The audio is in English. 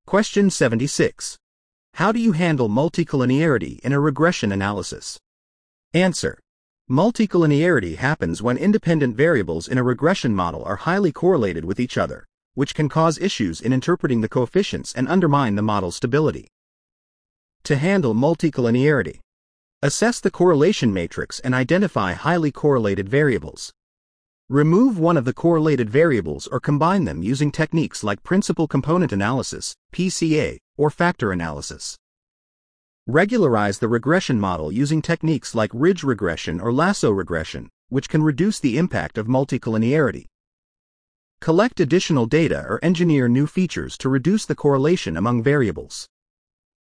Question 76. How do you handle multicollinearity in a regression analysis? Answer. Multicollinearity happens when independent variables in a regression model are highly correlated with each other, which can cause issues in interpreting the coefficients and undermine the model's stability. To handle multicollinearity, assess the correlation matrix and identify highly correlated variables. Remove one of the correlated variables or combine them using techniques like principal component analysis, PCA, or factor analysis. Regularize the regression model using techniques like ridge regression or lasso regression, which can reduce the impact of multicollinearity. Collect additional data or engineer new features to reduce the correlation among variables.